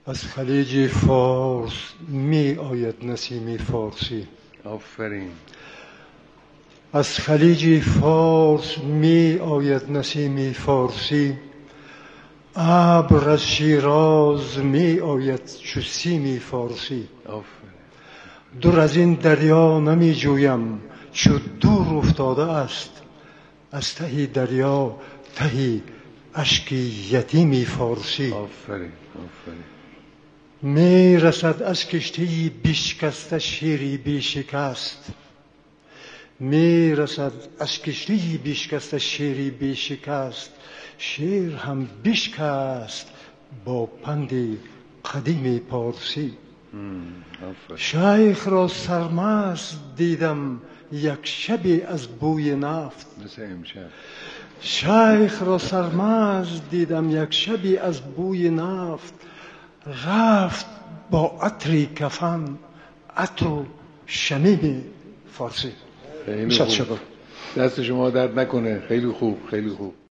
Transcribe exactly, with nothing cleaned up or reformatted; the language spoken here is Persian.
از خلیج فارس می آید نسیم فارسی. آفرین. از خلیج فارس می آید نسیم فارسی، ابر از شیراز می آید چو سیم فارسی. آفرین. دور از این دریا نمی جویم چو دور افتاده است، از تهی دریا تهی اشک یتیمی فارسی. آفرین. آفرین. می رسد از کشتی بیشکسته شیری بیشکست، می رسد از کشتی بیشکسته شیری بیشکست، شیر هم بیشکست با پند قدیم پارسی. شیخ را سرمست دیدم یک شبی از بوی نفت، مثل امشب. شیخ را سرمست دیدم یک شبی از بوی نفت، رفت با عطری کفن عطر و شمیم فارسی. خیلی خوب. دست شما درد نکنه. خیلی خوب. خیلی خوب.